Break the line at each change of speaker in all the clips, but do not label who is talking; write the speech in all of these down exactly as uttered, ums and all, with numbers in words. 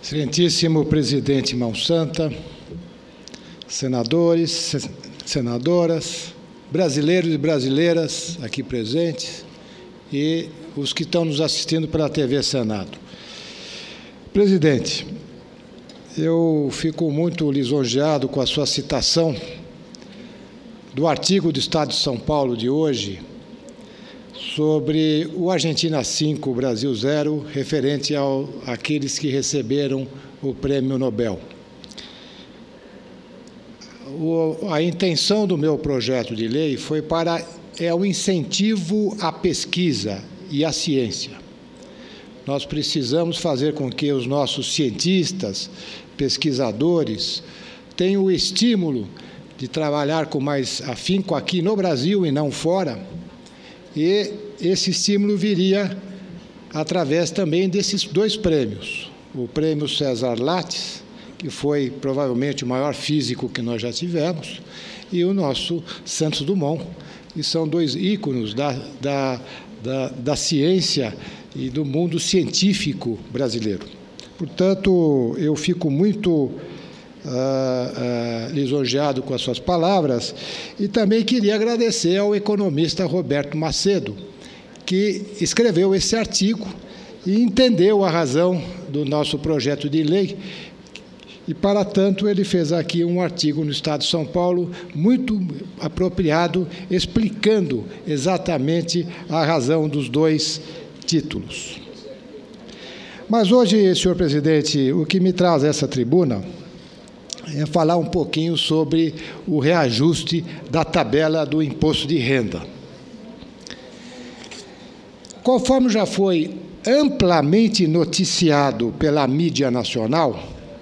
Excelentíssimo presidente Mão Santa, senadores, senadoras, brasileiros e brasileiras aqui presentes e os que estão nos assistindo pela T V Senado. Presidente, eu fico muito lisonjeado com a sua citação do artigo do Estado de São Paulo de hoje sobre o Argentina cinco, Brasil zero, referente ao, àqueles que receberam o Prêmio Nobel. O, a intenção do meu projeto de lei foi para é o incentivo à pesquisa e à ciência. Nós precisamos fazer com que os nossos cientistas, pesquisadores, tenham o estímulo de trabalhar com mais afinco aqui no Brasil e não fora, e esse estímulo viria através também desses dois prêmios. O prêmio César Lattes, que foi provavelmente o maior físico que nós já tivemos, e o nosso Santos Dumont, que são dois ícones da, da, da, da ciência e do mundo científico brasileiro. Portanto, eu fico muito Uh, uh, lisonjeado com as suas palavras, e também queria agradecer ao economista Roberto Macedo, que escreveu esse artigo e entendeu a razão do nosso projeto de lei, e, para tanto, ele fez aqui um artigo no Estado de São Paulo muito apropriado, explicando exatamente a razão dos dois títulos. Mas hoje, senhor presidente, o que me traz a essa tribuna é falar um pouquinho sobre o reajuste da tabela do imposto de renda. Conforme já foi amplamente noticiado pela mídia nacional,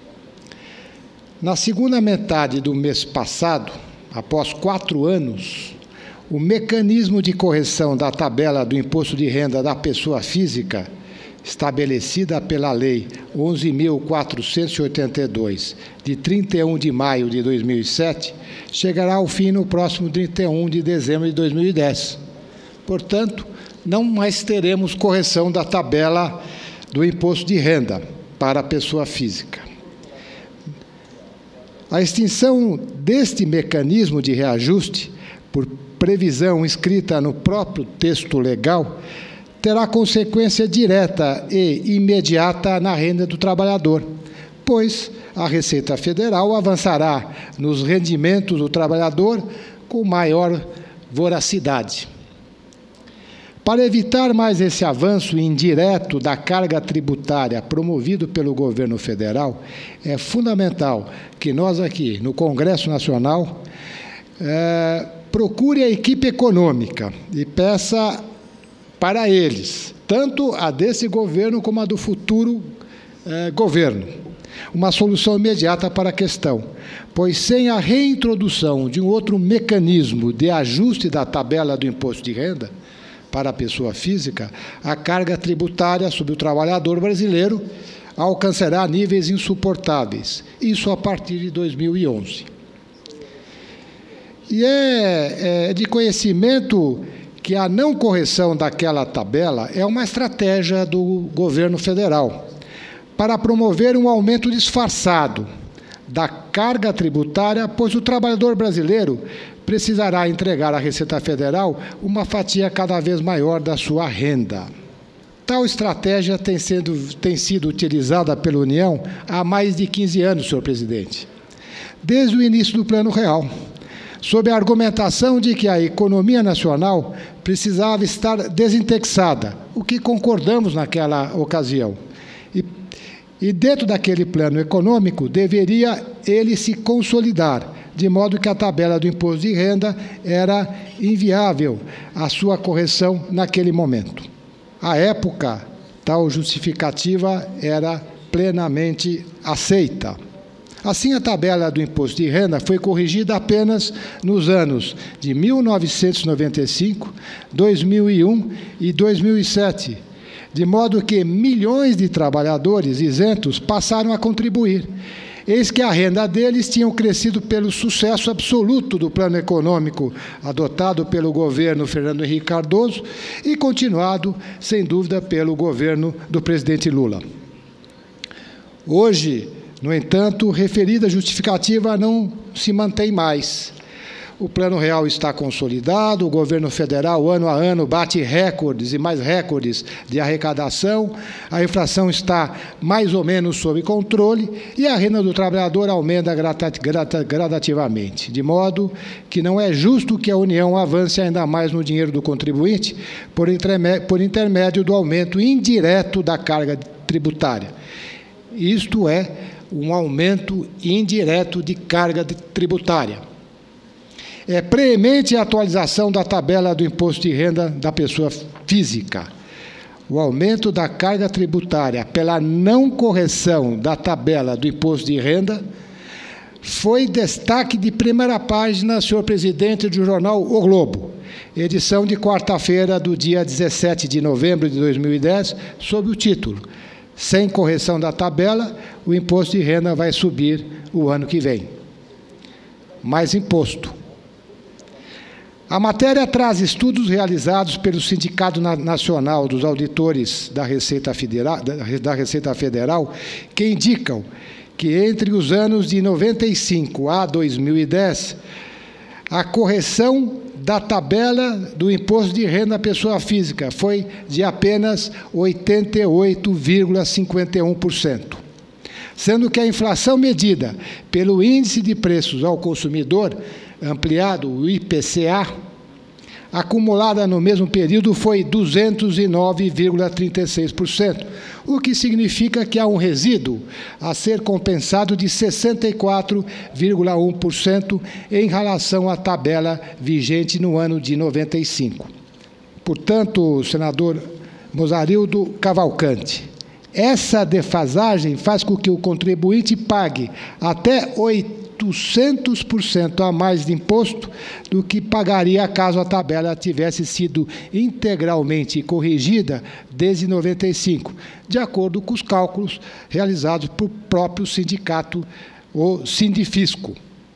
na segunda metade do mês passado, após quatro anos, o mecanismo de correção da tabela do imposto de renda da pessoa física, estabelecida pela Lei onze mil quatrocentos e oitenta e dois, de trinta e um de maio de dois mil e sete, chegará ao fim no próximo trinta e um de dezembro de dois mil e dez. Portanto, não mais teremos correção da tabela do imposto de renda para a pessoa física. A extinção deste mecanismo de reajuste, por previsão escrita no próprio texto legal, terá consequência direta e imediata na renda do trabalhador, pois a Receita Federal avançará nos rendimentos do trabalhador com maior voracidade. Para evitar mais esse avanço indireto da carga tributária promovido pelo governo federal, é fundamental que nós aqui, no Congresso Nacional, é, procure a equipe econômica e peça para eles, tanto a desse governo como a do futuro eh, governo, uma solução imediata para a questão, pois sem a reintrodução de um outro mecanismo de ajuste da tabela do imposto de renda para a pessoa física, a carga tributária sobre o trabalhador brasileiro alcançará níveis insuportáveis, isso a partir de dois mil e onze. E é, é de conhecimento que a não correção daquela tabela é uma estratégia do governo federal para promover um aumento disfarçado da carga tributária, pois o trabalhador brasileiro precisará entregar à Receita Federal uma fatia cada vez maior da sua renda. Tal estratégia tem, sendo, tem sido utilizada pela União há mais de quinze anos, senhor presidente, desde o início do Plano Real, sob a argumentação de que a economia nacional precisava estar desindexada, o que concordamos naquela ocasião. E, e dentro daquele plano econômico, deveria ele se consolidar, de modo que a tabela do imposto de renda era inviável a sua correção naquele momento. À época, tal justificativa era plenamente aceita. Assim, a tabela do imposto de renda foi corrigida apenas nos anos de mil novecentos e noventa e cinco, dois mil e um e dois mil e sete, de modo que milhões de trabalhadores isentos passaram a contribuir. Eis que a renda deles tinha crescido pelo sucesso absoluto do plano econômico adotado pelo governo Fernando Henrique Cardoso e continuado, sem dúvida, pelo governo do presidente Lula. Hoje, no entanto, referida justificativa não se mantém mais. O Plano Real está consolidado, o governo federal, ano a ano, bate recordes e mais recordes de arrecadação, a inflação está mais ou menos sob controle e a renda do trabalhador aumenta gradativamente, de modo que não é justo que a União avance ainda mais no dinheiro do contribuinte por intermédio do aumento indireto da carga tributária. Isto é, um aumento indireto de carga tributária. É preemente a atualização da tabela do imposto de renda da pessoa física. O aumento da carga tributária pela não correção da tabela do imposto de renda foi destaque de primeira página, senhor presidente, do jornal O Globo, edição de quarta-feira do dia dezessete de novembro de dois mil e dez, sob o título: Sem correção da tabela, o imposto de renda vai subir o ano que vem. Mais imposto. A matéria traz estudos realizados pelo Sindicato Nacional dos Auditores da Receita Federal, da Receita Federal, que indicam que entre os anos de noventa e cinco a dois mil e dez, a correção da tabela do imposto de renda à pessoa física foi de apenas oitenta e oito vírgula cinquenta e um por cento. Sendo que a inflação medida pelo Índice de Preços ao Consumidor, ampliado, o I P C A, acumulada no mesmo período foi duzentos e nove vírgula trinta e seis por cento, o que significa que há um resíduo a ser compensado de sessenta e quatro vírgula um por cento em relação à tabela vigente no ano de noventa e cinco. Portanto, senador Mozarildo Cavalcante, essa defasagem faz com que o contribuinte pague até oitocentos por cento a mais de imposto do que pagaria caso a tabela tivesse sido integralmente corrigida desde noventa e cinco, de acordo com os cálculos realizados pelo próprio sindicato, o Sindifisco.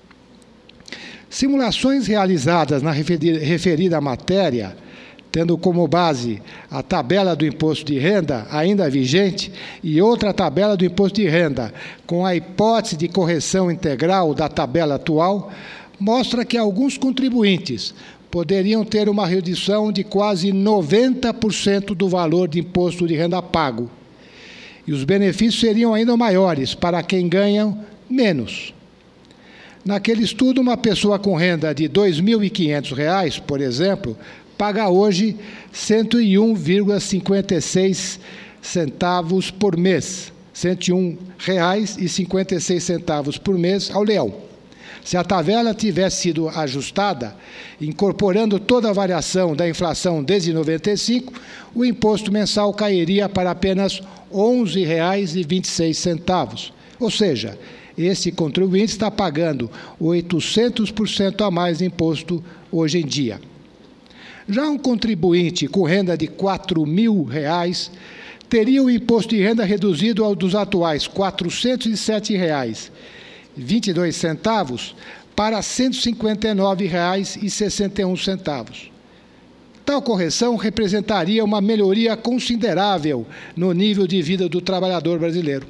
Simulações realizadas na referida matéria, tendo como base a tabela do imposto de renda ainda vigente e outra tabela do imposto de renda com a hipótese de correção integral da tabela atual, mostra que alguns contribuintes poderiam ter uma redução de quase noventa por cento do valor de imposto de renda pago. E os benefícios seriam ainda maiores para quem ganha menos. Naquele estudo, uma pessoa com renda de dois mil e quinhentos reais, por exemplo, paga hoje cento e um vírgula cinquenta e seis centavos por mês, cento e um reais e cinquenta e seis centavos por mês ao leão. Se a tabela tivesse sido ajustada, incorporando toda a variação da inflação desde noventa e cinco, o imposto mensal cairia para apenas onze reais e vinte e seis centavos. Ou seja, esse contribuinte está pagando oitocentos por cento a mais de imposto hoje em dia. Já um contribuinte com renda de quatro mil reais teria o imposto de renda reduzido ao dos atuais quatrocentos e sete reais e vinte e dois centavos para cento e cinquenta e nove reais e sessenta e um centavos. Tal correção representaria uma melhoria considerável no nível de vida do trabalhador brasileiro.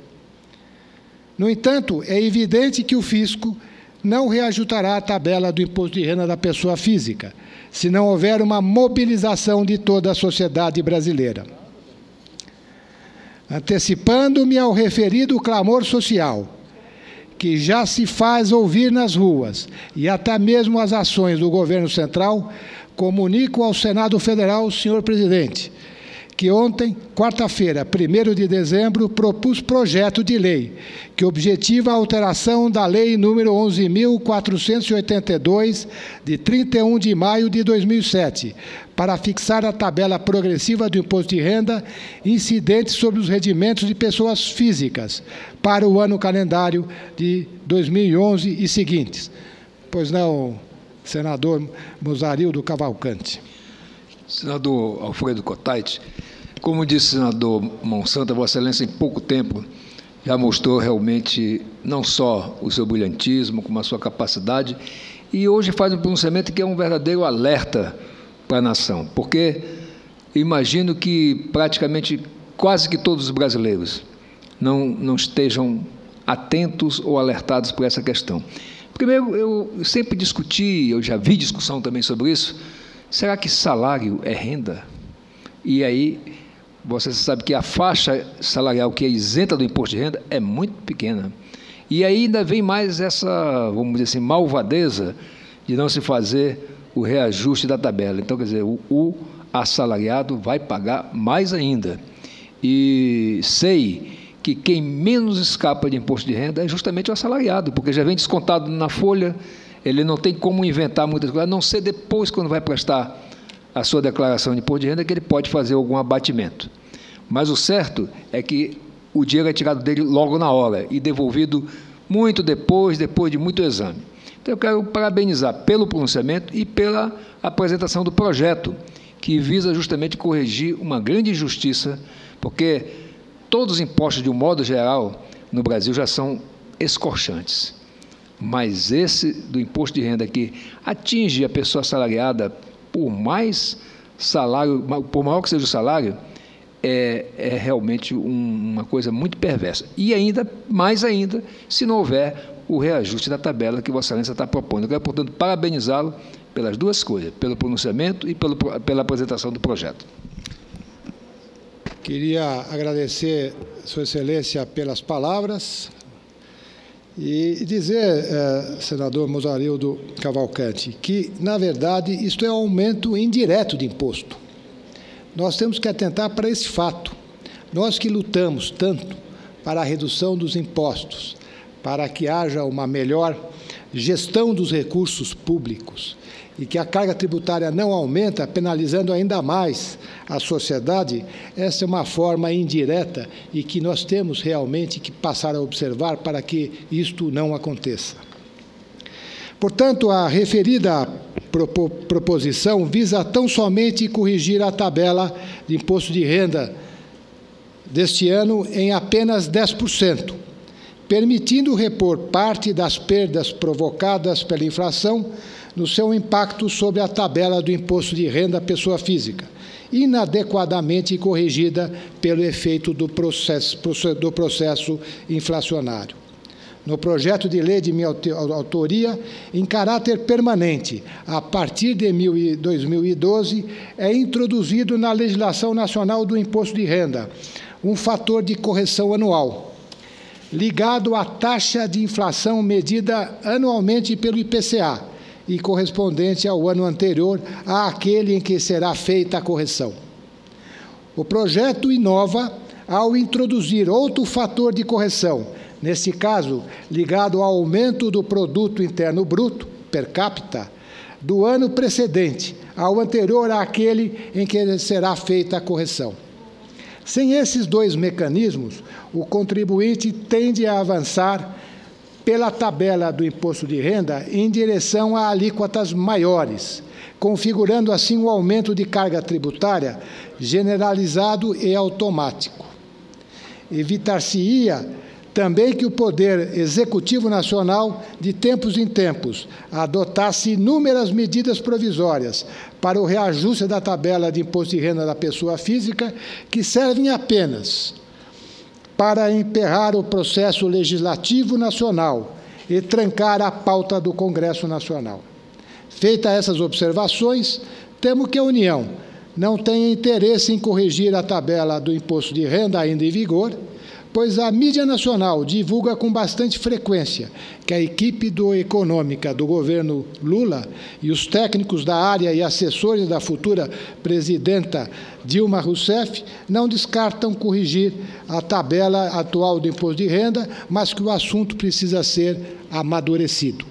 No entanto, é evidente que o fisco não reajustará a tabela do imposto de renda da pessoa física, se não houver uma mobilização de toda a sociedade brasileira. Antecipando-me ao referido clamor social, que já se faz ouvir nas ruas, e até mesmo as ações do governo central, comunico ao Senado Federal, senhor presidente, que ontem, quarta-feira, primeiro de dezembro, propus projeto de lei que objetiva a alteração da Lei número onze mil quatrocentos e oitenta e dois, de trinta e um de maio de dois mil e sete, para fixar a tabela progressiva do imposto de renda incidente sobre os rendimentos de pessoas físicas para o ano calendário de dois mil e onze e seguintes. Pois não, senador Mozarildo Cavalcante.
Senador Alfredo Cotait, como disse o senador Monsanto, Vossa Excelência, em pouco tempo, já mostrou realmente não só o seu brilhantismo, como a sua capacidade, e hoje faz um pronunciamento que é um verdadeiro alerta para a nação, porque imagino que praticamente quase que todos os brasileiros não, não estejam atentos ou alertados por essa questão. Primeiro, eu sempre discuti, eu já vi discussão também sobre isso, será que salário é renda? E aí, você sabe que a faixa salarial que é isenta do imposto de renda é muito pequena. E aí ainda vem mais essa, vamos dizer assim, malvadeza de não se fazer o reajuste da tabela. Então, quer dizer, o, o assalariado vai pagar mais ainda. E sei que quem menos escapa de imposto de renda é justamente o assalariado, porque já vem descontado na folha, ele não tem como inventar muitas coisas, a não ser depois, quando vai prestar a sua declaração de imposto de renda, que ele pode fazer algum abatimento. Mas o certo é que o dinheiro é tirado dele logo na hora e devolvido muito depois, depois de muito exame. Então, eu quero parabenizar pelo pronunciamento e pela apresentação do projeto, que visa justamente corrigir uma grande injustiça, porque todos os impostos, de um modo geral, no Brasil já são escorchantes. Mas esse do imposto de renda que atinge a pessoa assalariada, por mais salário, por maior que seja o salário, é, é realmente um, uma coisa muito perversa. E ainda, mais ainda, se não houver o reajuste da tabela que Vossa Excelência está propondo. Eu quero, portanto, parabenizá-lo pelas duas coisas, pelo pronunciamento e pelo, pela apresentação do projeto.
Queria agradecer Sua Excelência pelas palavras e dizer, eh, senador Mozarildo Cavalcante, que, na verdade, isto é um aumento indireto de imposto. Nós temos que atentar para esse fato. Nós que lutamos tanto para a redução dos impostos, para que haja uma melhor gestão dos recursos públicos e que a carga tributária não aumenta, penalizando ainda mais a sociedade, essa é uma forma indireta e que nós temos realmente que passar a observar para que isto não aconteça. Portanto, a referida proposição visa tão somente corrigir a tabela de imposto de renda deste ano em apenas dez por cento, permitindo repor parte das perdas provocadas pela inflação no seu impacto sobre a tabela do imposto de renda à pessoa física, inadequadamente corrigida pelo efeito do processo, do processo inflacionário. No projeto de lei de minha autoria, em caráter permanente, a partir de dois mil e doze, é introduzido na legislação nacional do imposto de renda um fator de correção anual, ligado à taxa de inflação medida anualmente pelo I P C A e correspondente ao ano anterior àquele em que será feita a correção. O projeto inova ao introduzir outro fator de correção, nesse caso, ligado ao aumento do produto interno bruto, per capita, do ano precedente ao anterior àquele em que será feita a correção. Sem esses dois mecanismos, o contribuinte tende a avançar pela tabela do imposto de renda em direção a alíquotas maiores, configurando assim um aumento de carga tributária generalizado e automático. Evitar-se-ia também que o Poder Executivo Nacional, de tempos em tempos, adotasse inúmeras medidas provisórias para o reajuste da tabela de imposto de renda da pessoa física, que servem apenas para emperrar o processo legislativo nacional e trancar a pauta do Congresso Nacional. Feitas essas observações, temo que a União não tenha interesse em corrigir a tabela do imposto de renda ainda em vigor, pois a mídia nacional divulga com bastante frequência que a equipe do econômica do governo Lula e os técnicos da área e assessores da futura presidenta Dilma Rousseff não descartam corrigir a tabela atual do imposto de renda, mas que o assunto precisa ser amadurecido.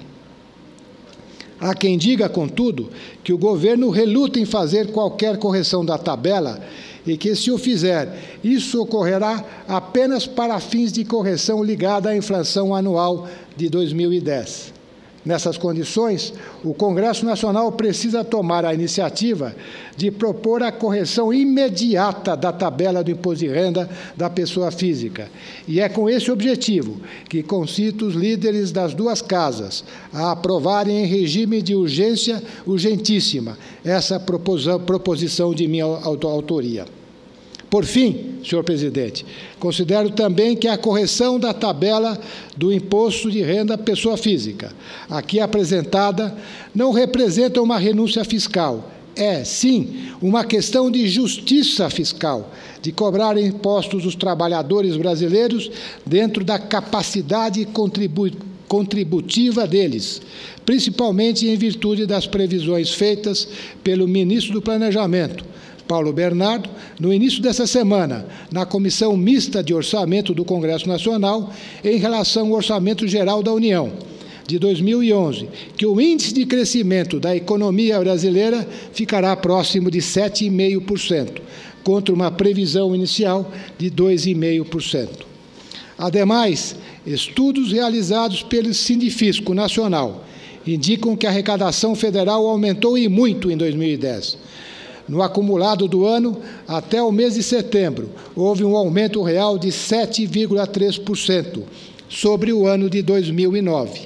Há quem diga, contudo, que o governo reluta em fazer qualquer correção da tabela e que, se o fizer, isso ocorrerá apenas para fins de correção ligada à inflação anual de dois mil e dez. Nessas condições, o Congresso Nacional precisa tomar a iniciativa de propor a correção imediata da tabela do imposto de renda da pessoa física. E é com esse objetivo que concito os líderes das duas casas a aprovarem em regime de urgência urgentíssima essa proposição de minha autoria. Por fim, senhor presidente, considero também que a correção da tabela do imposto de renda à pessoa física, aqui apresentada, não representa uma renúncia fiscal. É, sim, uma questão de justiça fiscal, de cobrar impostos dos trabalhadores brasileiros dentro da capacidade contribu- contributiva deles, principalmente em virtude das previsões feitas pelo ministro do Planejamento, Paulo Bernardo, no início dessa semana, na Comissão Mista de Orçamento do Congresso Nacional, em relação ao Orçamento Geral da União, de dois mil e onze, que o índice de crescimento da economia brasileira ficará próximo de sete vírgula cinco por cento, contra uma previsão inicial de dois vírgula cinco por cento. Ademais, estudos realizados pelo Sindifisco Nacional indicam que a arrecadação federal aumentou e muito em dois mil e dez. No acumulado do ano, até o mês de setembro, houve um aumento real de sete vírgula três por cento sobre o ano de dois mil e nove.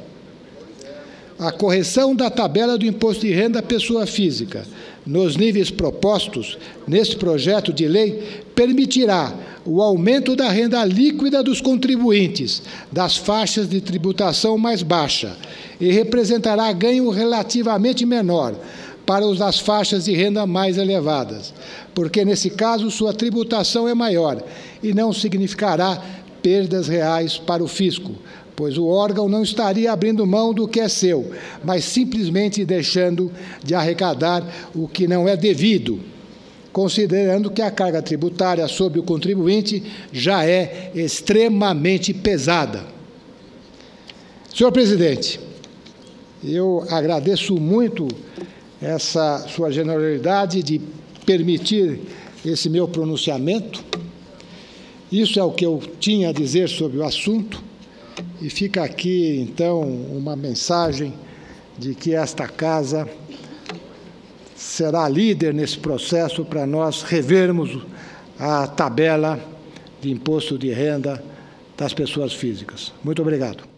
A correção da tabela do imposto de renda à pessoa física, nos níveis propostos neste projeto de lei, permitirá o aumento da renda líquida dos contribuintes das faixas de tributação mais baixa e representará ganho relativamente menor para os das faixas de renda mais elevadas, porque, nesse caso, sua tributação é maior e não significará perdas reais para o fisco, pois o órgão não estaria abrindo mão do que é seu, mas simplesmente deixando de arrecadar o que não é devido, considerando que a carga tributária sobre o contribuinte já é extremamente pesada. Senhor presidente, eu agradeço muito essa sua generosidade de permitir esse meu pronunciamento. Isso é o que eu tinha a dizer sobre o assunto, e fica aqui, então, uma mensagem de que esta Casa será líder nesse processo para nós revermos a tabela de imposto de renda das pessoas físicas. Muito obrigado.